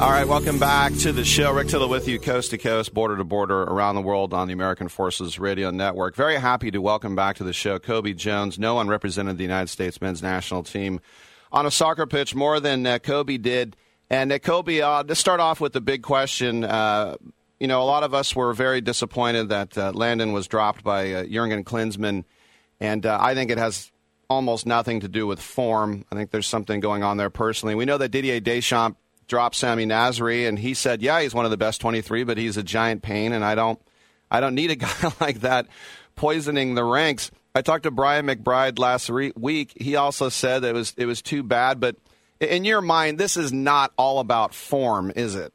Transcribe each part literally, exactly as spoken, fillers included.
All right, welcome back to the show. Rick Tittle with you, coast to coast, border to border, around the world on the American Forces Radio Network. Very happy to welcome back to the show Cobi Jones. No one represented the United States men's national team on a soccer pitch more than uh, Cobi did. And uh, Cobi, uh, to start off with the big question, uh, you know, a lot of us were very disappointed that uh, Landon was dropped by uh, Jurgen Klinsmann, and uh, I think it has almost nothing to do with form. I think there's something going on there personally. We know that Didier Deschamps dropped Sami Nasri, and he said, yeah, he's one of the best twenty-three, but he's a giant pain, and I don't I don't need a guy like that poisoning the ranks. I talked to Brian McBride last re- week. He also said that it was it was too bad, but in your mind, this is not all about form, is it?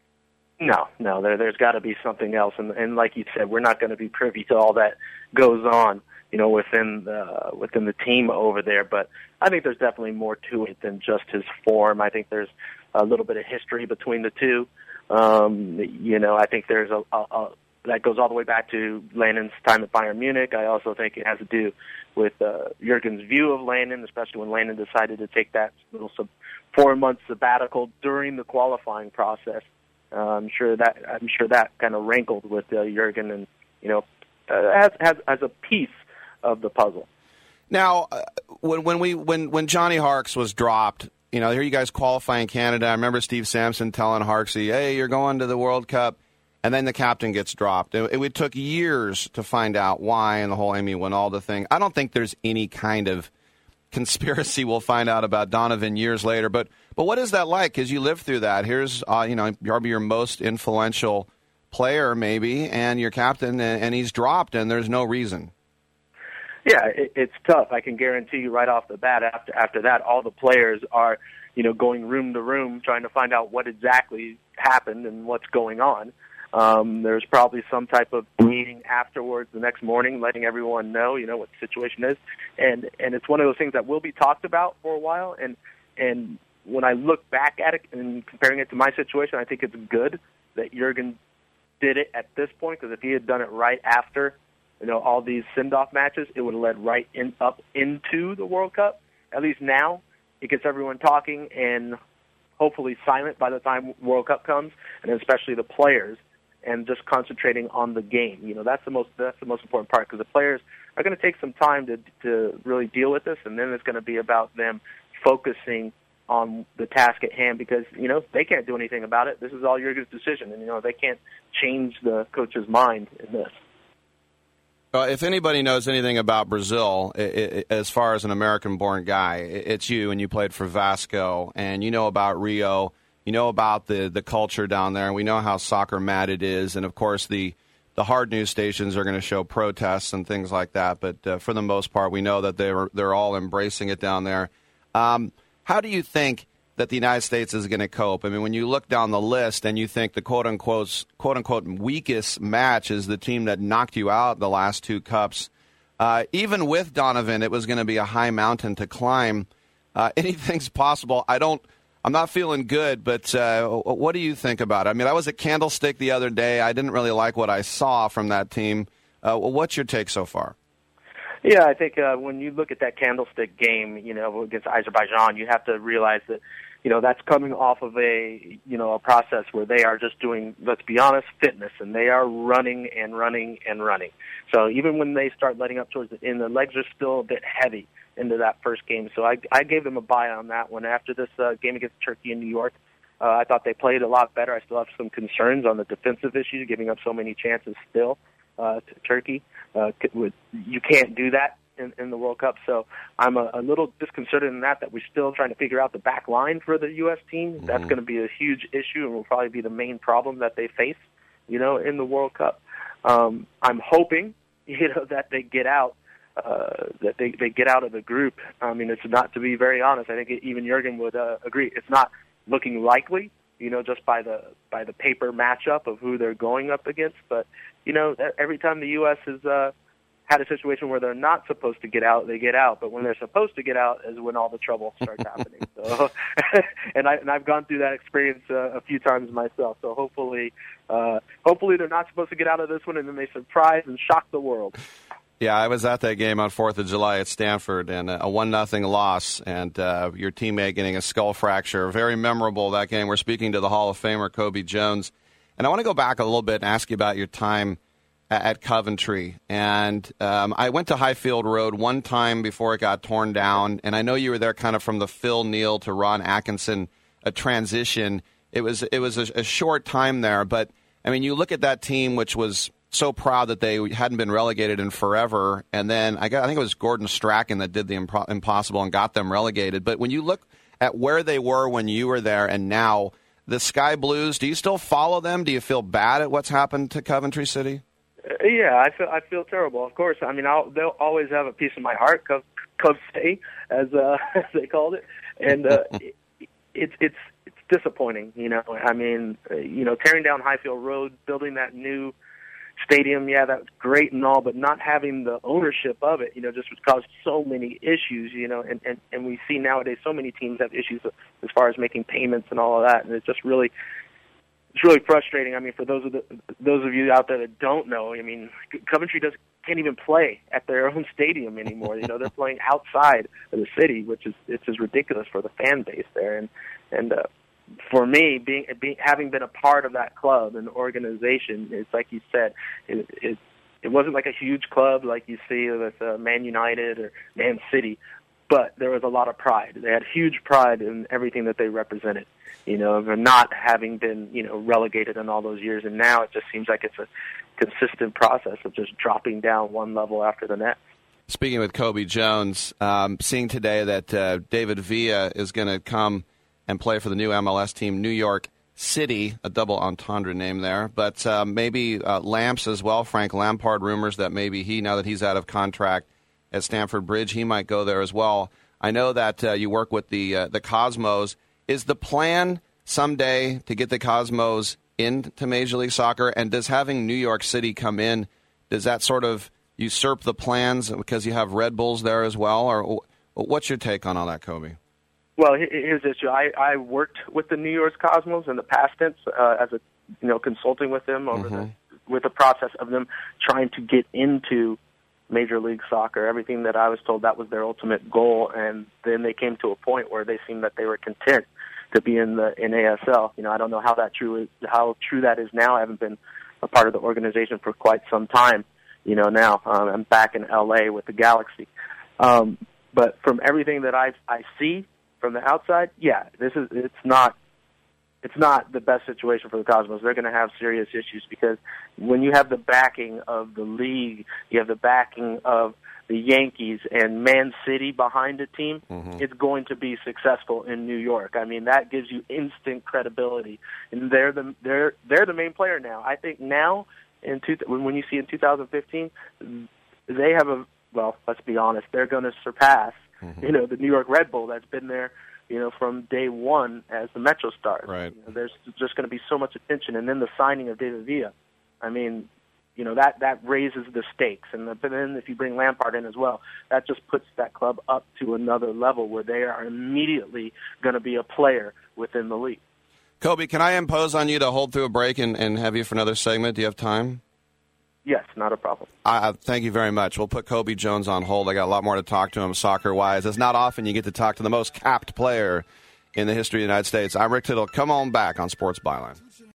No, no, there, there's got to be something else, and, and like you said, we're not going to be privy to all that goes on, you know, within the, within the team over there, but I think there's definitely more to it than just his form. I think there's a little bit of history between the two. Um, you know, I think there's a, a, a that goes all the way back to Landon's time at Bayern Munich. I also think it has to do with uh, Jurgen's view of Landon, especially when Landon decided to take that little sub, four-month sabbatical during the qualifying process. Uh, I'm sure that I'm sure that kind of rankled with uh, Jurgen, and you know, uh, as as as a piece of the puzzle. Now, uh, when when we when when Johnny Harkes was dropped. You know, here you guys qualify in Canada. I remember Steve Sampson telling Harksey, hey, you're going to the World Cup. And then the captain gets dropped. It, it took years to find out why and the whole Amy Winalda thing. I don't think there's any kind of conspiracy we'll find out about Donovan years later. But but what is that like? Because you lived through that. Here's, uh, you know, probably your most influential player maybe, and your captain, and, and he's dropped, and there's no reason. Yeah, it, it's tough. I can guarantee you right off the bat, after after that, all the players are, you know, going room to room trying to find out what exactly happened and what's going on. Um, there's probably some type of meeting afterwards the next morning, letting everyone know, you know, what the situation is. And and it's one of those things that will be talked about for a while. And and when I look back at it and comparing it to my situation, I think it's good that Jurgen did it at this point, because if he had done it right after, you know, all these send-off matches, it would have led right in, up into the World Cup. At least now, it gets everyone talking and hopefully silent by the time World Cup comes, and especially the players, and just concentrating on the game. You know, that's the most that's the most important part, because the players are going to take some time to to really deal with this, and then it's going to be about them focusing on the task at hand, because, you know, they can't do anything about it. This is all Jurgen's decision, and, you know, they can't change the coach's mind in this. Well, if anybody knows anything about Brazil, it, it, as far as an American-born guy, it, it's you, and you played for Vasco, and you know about Rio, you know about the, the culture down there, and we know how soccer mad it is, and of course the, the hard news stations are going to show protests and things like that, but uh, for the most part, we know that they're, they're all embracing it down there. Um, how do you think that the United States is going to cope? I mean, when you look down the list and you think the quote-unquote quote-unquote weakest match is the team that knocked you out the last two cups, uh, even with Donovan, it was going to be a high mountain to climb. Uh, anything's possible. I don't, I'm not feeling good, but uh, what do you think about it? I mean, I was at Candlestick the other day. I didn't really like what I saw from that team. Uh, what's your take so far? Yeah, I think uh, when you look at that Candlestick game, you know, against Azerbaijan, you have to realize that, you know, that's coming off of a, you know, a process where they are just doing, let's be honest, fitness, and they are running and running and running. So even when they start letting up towards the end, the legs are still a bit heavy into that first game. So I, I gave them a buy on that one. After this uh, game against Turkey in New York, uh, I thought they played a lot better. I still have some concerns on the defensive issues, giving up so many chances still uh, to Turkey. Uh, you can't do that in, in the World Cup, so I'm a, a little disconcerted in that, that we're still trying to figure out the back line for the U S team. Mm-hmm. That's going to be a huge issue and will probably be the main problem that they face, you know, in the World Cup. Um, I'm hoping, you know, that they get out, uh, that they, they get out of the group. I mean, it's not, to be very honest, I think even Jurgen would uh, agree, it's not looking likely, you know, just by the by the paper matchup of who they're going up against. But, you know, every time the U S has uh, had a situation where they're not supposed to get out, they get out. But when they're supposed to get out is when all the trouble starts happening. So, and, I, and I've gone through that experience uh, a few times myself. So hopefully, uh, hopefully they're not supposed to get out of this one, and then they surprise and shock the world. Yeah, I was at that game on fourth of July at Stanford, and a one nothing loss, and uh, your teammate getting a skull fracture. Very memorable, that game. We're speaking to the Hall of Famer, Kobe Jones. And I want to go back a little bit and ask you about your time at Coventry. And um, I went to Highfield Road one time before it got torn down, and I know you were there kind of from the Phil Neal to Ron Atkinson a transition. It was it was a, a short time there, but, I mean, you look at that team, which was so proud that they hadn't been relegated in forever, and then I, got, I think it was Gordon Strachan that did the impo- impossible and got them relegated. But when you look at where they were when you were there and now, the Sky Blues, do you still follow them? Do you feel bad at what's happened to Coventry City? Uh, yeah, I feel I feel terrible. Of course, I mean, I'll, they'll always have a piece of my heart, Cub, Cub City, as uh, as they called it, and uh, it, it's it's it's disappointing. You know, I mean, uh, you know, tearing down Highfield Road, building that new stadium, yeah, that's great and all, but not having the ownership of it, you know, just would cause so many issues, you know, and, and, and we see nowadays so many teams have issues as far as making payments and all of that, and it's just really, it's really frustrating. I mean, for those of the, those of you out there that don't know, I mean, Coventry does can't even play at their own stadium anymore. You know, they're playing outside of the city, which is it's just ridiculous for the fan base there, and and uh, for me, being, being having been a part of that club and organization, it's like you said, it, it it wasn't like a huge club like you see with uh, Man United or Man City, but there was a lot of pride. They had huge pride in everything that they represented, you know, and not having been, you know, relegated in all those years. And now it just seems like it's a consistent process of just dropping down one level after the next. Speaking with Kobe Jones, um, seeing today that uh, David Villa is going to come and play for the new M L S team, New York City, a double entendre name there. But uh, maybe uh, Lamps as well, Frank Lampard, rumors that maybe he, now that he's out of contract at Stamford Bridge, he might go there as well. I know that uh, you work with the uh, the Cosmos. Is the plan someday to get the Cosmos into Major League Soccer? And does having New York City come in, does that sort of usurp the plans because you have Red Bulls there as well? Or what's your take on all that, Kobe? Well, here's the issue. I, I worked with the New York Cosmos in the past tense uh, as a, you know, consulting with them over mm-hmm. the, with the process of them trying to get into Major League Soccer. Everything that I was told, that was their ultimate goal, and then they came to a point where they seemed that they were content to be in the in A S L. You know, I don't know how that true is, how true that is now. I haven't been a part of the organization for quite some time. You know, now um, I'm back in L A with the Galaxy. Um, but from everything that I I see from the outside, yeah, this is it's not it's not the best situation for the Cosmos. They're going to have serious issues because when you have the backing of the league, you have the backing of the Yankees and Man City behind a team, mm-hmm. it's going to be successful in New York. I mean, that gives you instant credibility, and they're the they're they're the main player now. I think now in two, when you see in two thousand fifteen, they have a well. Let's be honest, they're going to surpass. Mm-hmm. You know, the New York Red Bull that's been there, you know, from day one as the Metro Stars. Right. You know, there's just going to be so much attention, and then the signing of David Villa. I mean, you know, that, that raises the stakes, and the, then if you bring Lampard in as well, that just puts that club up to another level where they are immediately going to be a player within the league. Kobe, can I impose on you to hold through a break and, and have you for another segment? Do you have time? Yes, not a problem. Uh, thank you very much. We'll put Kobe Jones on hold. I got a lot more to talk to him soccer-wise. It's not often you get to talk to the most capped player in the history of the United States. I'm Rick Tittle. Come on back on Sports Byline.